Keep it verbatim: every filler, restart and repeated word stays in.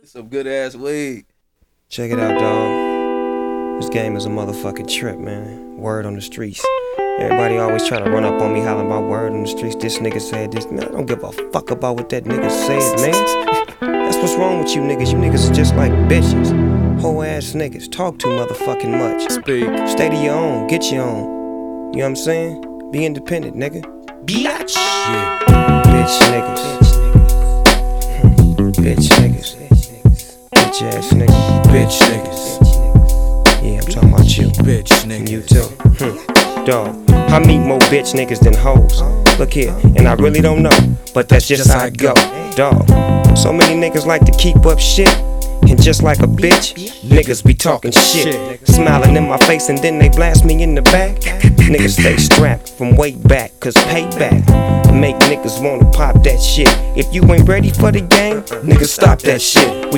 Some good ass weed. Check it out, dawg. This game is a motherfucking trip, man. Word on the streets. Everybody always trying to run up on me, hollering about word on the streets. This nigga said this. Man, I don't give a fuck about what that nigga said, man. That's what's wrong with you niggas. You niggas are just like bitches. Whole ass niggas. Talk too motherfucking much. Speak. Stay to your own. Get your own. You know what I'm saying? Be independent, nigga. Biatch. Yeah. Bitch niggas. Bitch niggas. Bitch ass niggas. Bitch niggas. Yeah, I'm talking about you. Bitch And niggas. you too. Hmm. Dog, I meet more bitch niggas than hoes. Look here, and I really don't know, but that's just how it go. Dog, so many niggas like to keep up shit. And just like a bitch, niggas be talking shit. Smiling in my face and then they blast me in the back. Niggas stay strapped from way back, cause payback make niggas wanna pop that shit. If you ain't ready for the game, niggas stop that shit. We